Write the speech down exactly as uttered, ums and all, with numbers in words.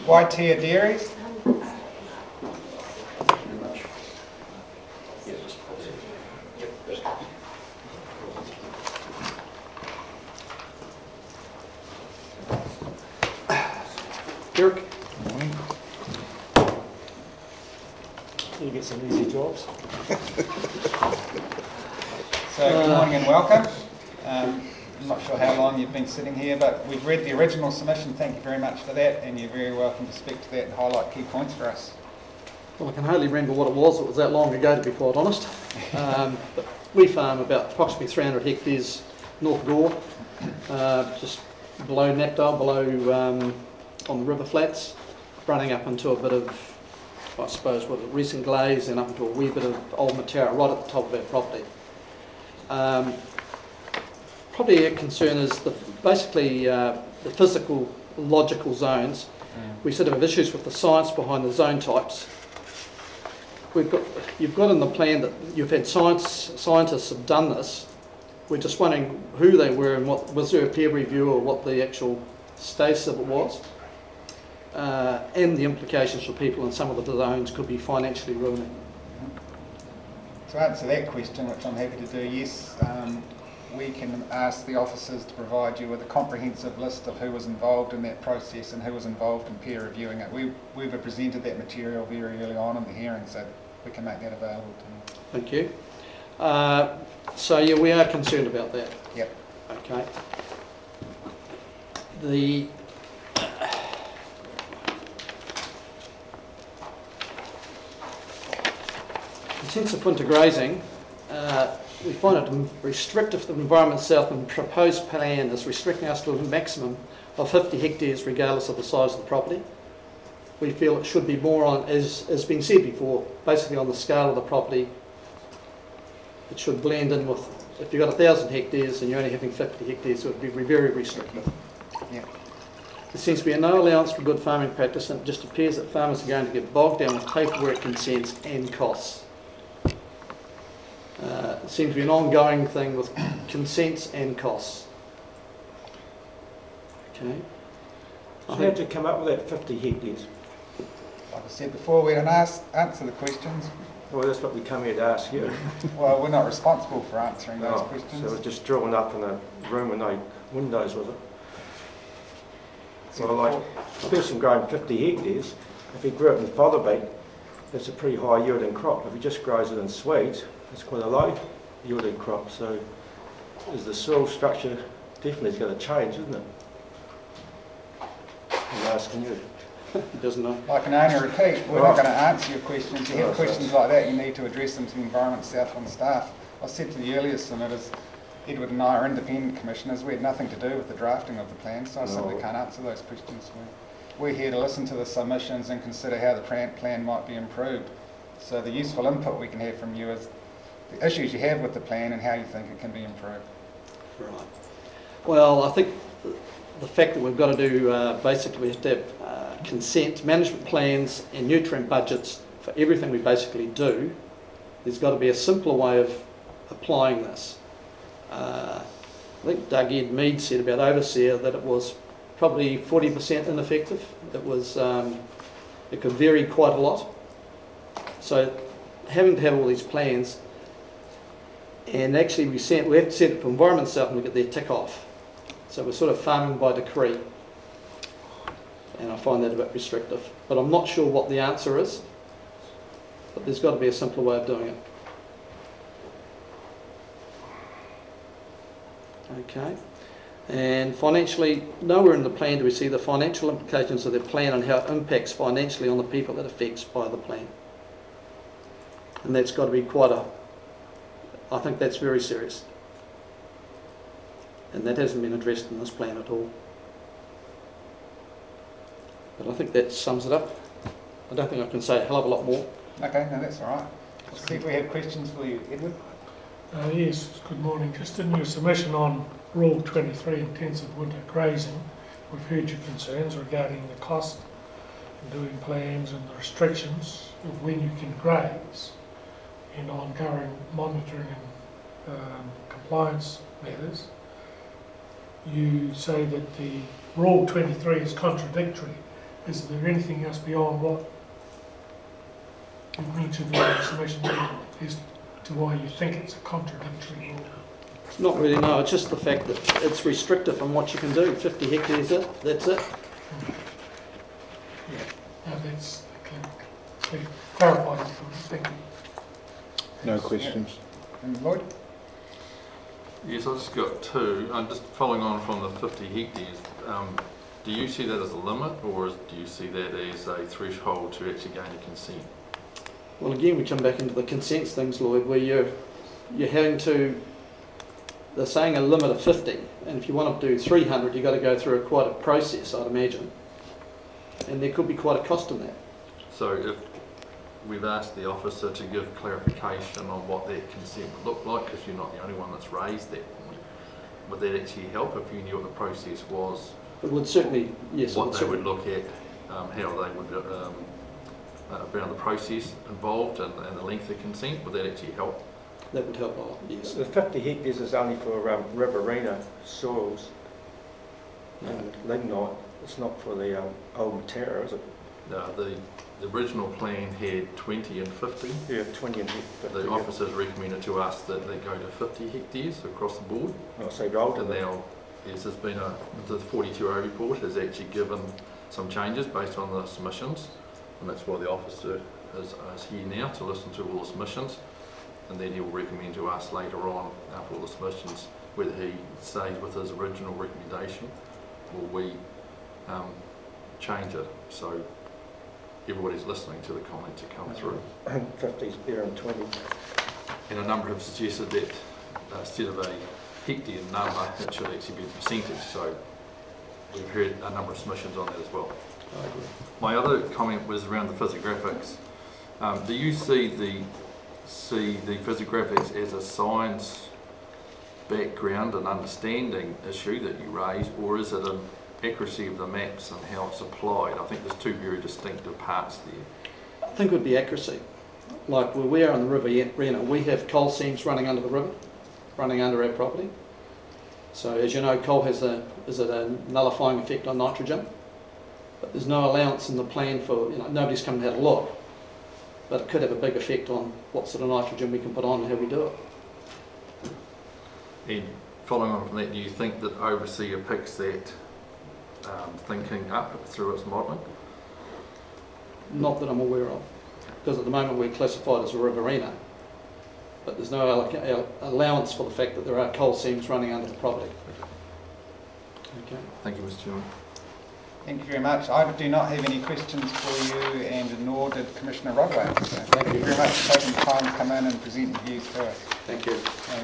Waitea Dairies. Eric? You get some easy jobs. So good morning and welcome. Um, I'm not sure how long you've been sitting here, but we've read the original submission. Thank you very much for that, and you're very welcome to speak to that and highlight key points for us. Well, I can hardly remember what it was. It was that long ago, to be quite honest. Um, but we farm about approximately three hundred hectares North Gore, uh, just below Knapdale, below um, on the river flats, running up into a bit of, I suppose, what recent glaze and up into a wee bit of old Matara right at the top of our property. Um, probably a concern is the, basically uh, the physical, logical zones. Mm. We sort of have issues with the science behind the zone types. We've got, you've got in the plan that you've had science, scientists have done this. We're just wondering who they were and what, was there a peer review or what the actual status of it was. Uh, and the implications for people in some of the zones could be financially ruining. To answer that question, which I'm happy to do, yes, um, we can ask the officers to provide you with a comprehensive list of who was involved in that process and who was involved in peer reviewing it. We, we've presented that material very early on in the hearing, so we can make that available to you. Thank you. Uh, so yeah, we are concerned about that. Yep. Okay. The intensive winter grazing, uh, we find it restrictive to the Environment South, and proposed plan is restricting us to a maximum of fifty hectares regardless of the size of the property. We feel it should be more on, as has been said before, basically on the scale of the property. It should blend in with, if you've got a thousand hectares and you're only having fifty hectares, it would be very restrictive. Yeah. There seems to be no allowance for good farming practice, and it just appears that farmers are going to get bogged down with paperwork, consents and costs. Uh, it seems to be an ongoing thing with consents and costs. Okay. So how did you come up with that fifty hectares? Like I said before, we don't ask, answer the questions. Well, that's what we come here to ask you. Well, we're not responsible for answering those Oh, questions. so it was just drawn up in a room with no windows, was it? Well, like a person growing fifty hectares, if he grew it in fotherbeet, that's a pretty high yielding crop. If he just grows it in swedes, it's quite a low yielding crop. So is the soil structure definitely going to change, isn't it? I'm asking you. He doesn't know. I can only repeat, we're Right. not going to answer your questions. If you have Right, questions like that, you need to address them to the Environment Southland staff. I said to the earlier submitters, Edward and I are independent commissioners. We had nothing to do with the drafting of the plan, so I No. simply can't answer those questions. We're here to listen to the submissions and consider how the plan plan might be improved. So the useful input we can have from you is the issues you have with the plan and how you think it can be improved. Right. Well, I think the fact that we've got to do, uh, basically we have to have uh, consent, management plans and nutrient budgets for everything we basically do. There's got to be a simpler way of applying this. Uh, I think Doug Ed Mead said about Overseer that it was probably forty percent ineffective. It was, um, it could vary quite a lot. So having to have all these plans, and actually we, sent, we have to send it to Environment South and we get their tick off. So we're sort of farming by decree, and I find that a bit restrictive. But I'm not sure what the answer is, but there's got to be a simpler way of doing it. Okay, and financially, nowhere in the plan do we see the financial implications of the plan and how it impacts financially on the people that affects by the plan. And that's got to be quite a, I think that's very serious. And that hasn't been addressed in this plan at all. But I think that sums it up. I don't think I can say a hell of a lot more. Okay, no, that's all right. Let's see if we have questions for you, Edward. Uh, yes, good morning. Just in your submission on Rule twenty-three, intensive winter grazing, we've heard your concerns regarding the cost and doing plans and the restrictions of when you can graze and ongoing monitoring and um, compliance matters. You say that the Rule twenty-three is contradictory is there anything else beyond what you've mentioned in the submission as to why you think it's a contradictory rule? Not really, no. It's just the fact that it's restrictive on what you can do. fifty hectares, it, that's it. No, that's okay. Clarifies it for me. Thank you. No questions. And Lloyd? Yes, I've just got two. I'm just following on from the fifty hectares. Um, do you see that as a limit, or is, do you see that as a threshold to actually gain a consent? Well, again, we come back into the consents things, Lloyd, where you're, you're having to, they're saying a limit of fifty, and if you want to do three hundred, you've got to go through a, quite a process, I'd imagine. And there could be quite a cost in that. So if we've asked the officer to give clarification on what that consent would look like, because you're not the only one that's raised that point, would that actually help if you knew what the process was? It would certainly, yes. What it would they certainly. would look at, um, how they would, um, uh, around the process involved and, and the length of consent, would that actually help? That would help a lot, yes. The fifty hectares is only for um, riverina soils and lignite. It's not for the um, old Matera, is it? Uh, the, the original plan had twenty and fifty. Yeah, twenty and fifty. The yeah. officers recommended to us that they go to fifty hectares across the board. Oh, so you're older And than now, yes, there's been a, the forty-two O report has actually given some changes based on the submissions, and that's why the officer is, is here now to listen to all the submissions, and then he will recommend to us later on, after all the submissions, whether he stays with his original recommendation or we um, change it. So everybody's listening to the comments that come through. fifty's there and twenty. And a number have suggested that uh, instead of a hectare number, it should actually be a percentage. So we've heard a number of submissions on that as well. I agree. My other comment was around the physographics. Um, do you see the see the physographics as a science background and understanding issue that you raised, or is it an accuracy of the maps and how it's applied? I think there's two very distinctive parts there. I think it would be accuracy. Like where we are on the River Rena, we have coal seams running under the river, running under our property. So as you know, coal has a is it a nullifying effect on nitrogen, but there's no allowance in the plan for, you know, nobody's come and had a look, but it could have a big effect on what sort of nitrogen we can put on and how we do it. And following on from that, do you think that Overseer picks that um, thinking up through its modelling? Not that I'm aware of, because at the moment we're classified as a riverina, but there's no alloca- allowance for the fact that there are coal seams running under the property. Okay. Thank you, Mister Chairman. Thank you very much. I do not have any questions for you, and nor did Commissioner Rodway. So thank you very much for taking the time to come in and present your views to us. Thank you. And